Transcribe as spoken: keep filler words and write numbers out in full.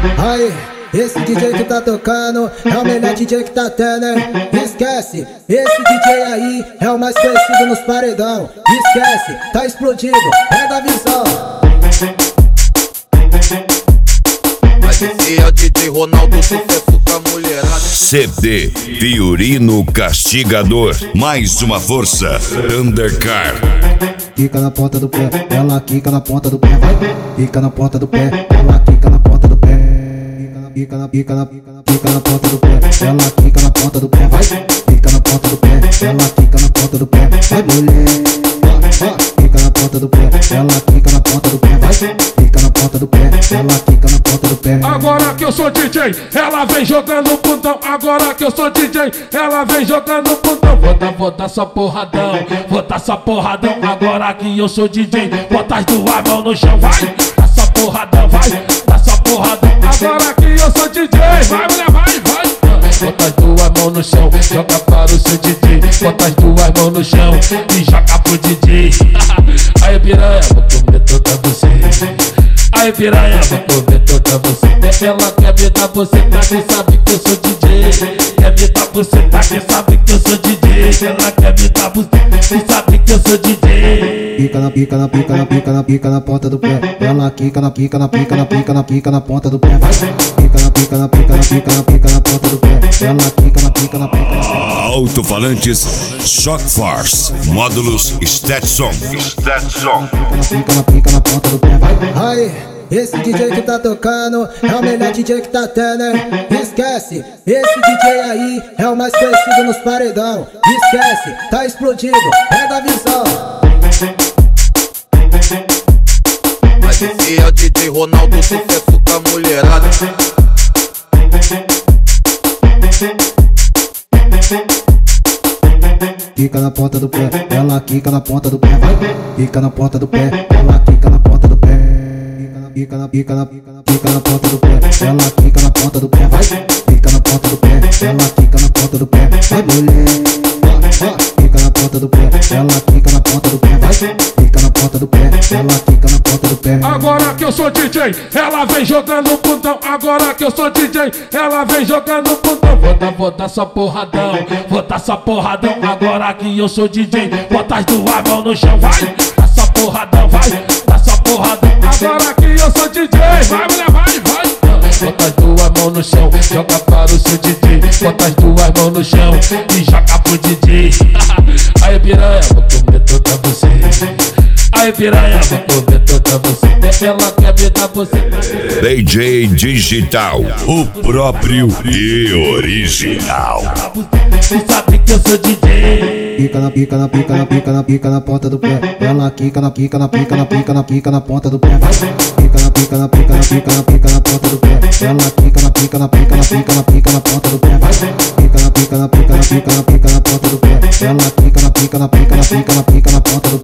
Aí, esse D J que tá tocando é o melhor D J que tá tendo, hein? Esquece, esse D J aí é o mais conhecido nos paredão. Esquece, tá explodindo, pega a visão. Mas esse é o D J Ronaldo, sucesso com a mulherada. C D Fiorino Castigador. Mais uma força. Undercar. Quica na ponta do pé, ela quica na ponta do pé, vai. Quica na ponta do pé, ela quica na ponta do pé. Quica na, quica na, quica na ponta do pé, ela quica na ponta do pé, vai. Quica na ponta do pé, ela quica na ponta do pé, vai mulher. Quica na ponta do pé, ela quica na ponta do pé, vai. Quica na ponta do pé, ela quica na ponta do pé. Agora que eu sou D J, ela vem jogando putão. Agora que eu sou D J, ela vem jogando putão. Vou dar, vou dar só porradão, vou dar só porradão. Agora que eu sou D J, bota as duas mãos no chão, vai. Dá só porradão, vai, dá só porradão. Agora que eu sou D J, vai mulher, vai, vai. Bota as duas mãos no chão, joga para o seu D J. Bota as duas mãos no chão e joga pro D J. Aí piranha, vou comer toda você. Aí piranha, vou comer toda você. Ela quer me dar você, tá? Quem sabe que eu sou D J. Quer me dar você, tá? Quem sabe que eu sou D J. Ela quer me dar você, quem sabe que eu sou D J. Pica na pica na pica na pica na pica na ponta do pé. Ela quica na pica na pica na pica na pica na ponta do pé. Vai. Pica na pica na pica na pica na pica na ponta do pé. Ela quica na pica na pica na. Alto-falantes Shock Force. Módulos Stetson. Stetson. Pica na pica na ponta do pé. Vai. Aí, esse D J que tá tocando é o melhor D J que tá tendo, hein? Esquece, esse D J aí é o mais conhecido nos paredão. Esquece, tá explodindo, pega a visão. Mas esse é o D J Ronaldo, sucesso com a mulherada. Quica na ponta do pé, ela quica na ponta do pé, vai. Quica na ponta do pé, ela quica na ponta do pé. Quica na, quica na, quica na ponta do pé, ela quica na ponta do pé, vai. Quica na ponta do pé, ela quica na ponta do pé, vai mulher. Quica na ponta do pé, ela quica na ponta do pé, vai. Quica na ponta do pé, ela quica na ponta do pé. Agora que eu sou D J, ela vem jogando putão. Agora que eu sou D J, ela vem jogando putão. Vou dar, vou dar só porradão, vou dar só porradão. Agora que eu sou D J, bota as duas mãos no chão, vai. Dá só porradão, vai, dá só porradão. Agora que eu sou D J, vai mulher, vai, vai. Bota as duas mãos no chão, joga para o seu D J. Bota as duas mãos no chão e joga pro D J. Aí piranha, vou comer toda você. Aí piranha, vou comer toda você. Ela quer me dar você. D J Digital, o próprio e original. Você sabe que eu sou D J. Pica na pica na pica na pica na pica na ponta do pé. Ela quica na pica na pica na pica na pica na ponta do pé. Vai. Pica na pica na pica na pica na pica na ponta do pé. Ela quica na pica na pica na pica na pica na ponta do pé. Vai. Pica na pica na pica na pica na pica na ponta do pé. Ela quica na pica na pica na pica na pica na ponta do pé.